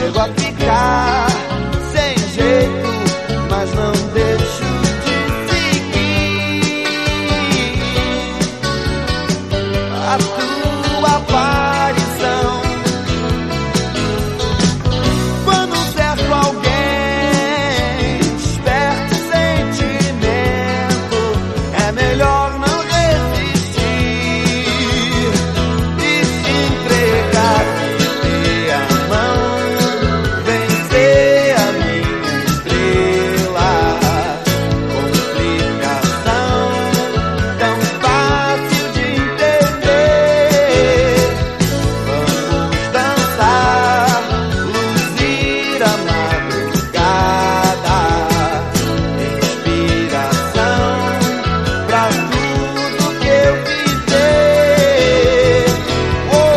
chego a ficar sem jeito, mas não deixo de seguir a tua aparição. Quando certo alguém desperta o sentimento, é melhor não resistir e se entregar, ter a mão, vencer a minha estrela. Complicação tão fácil de entender. Vamos dançar, luzir a madrugada, inspiração pra tudo que eu viver. Oh, oh,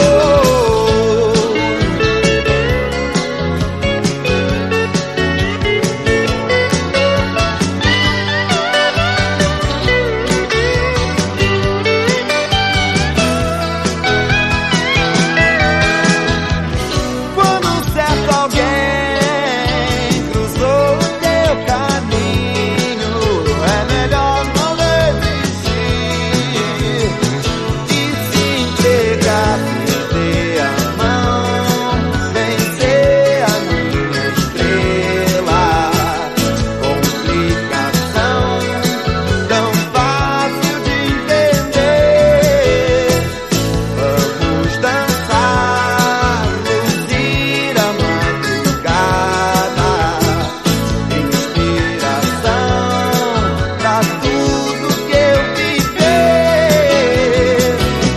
quando certo alguém cruzou o teu caminho, é melhor não resistir e se entregar, perder a mão, vencer a minha estrela. Complicação tão fácil de entender. Vamos dançar, luzir a madrugada, inspiração pra tudo que eu viver.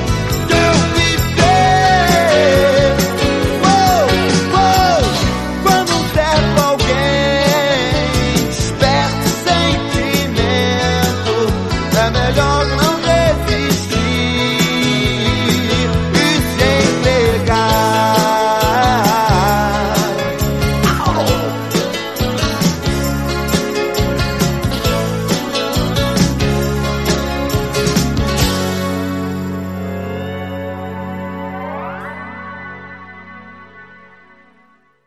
Oh, oh, quando certo alguém desperta o sentimento, é melhor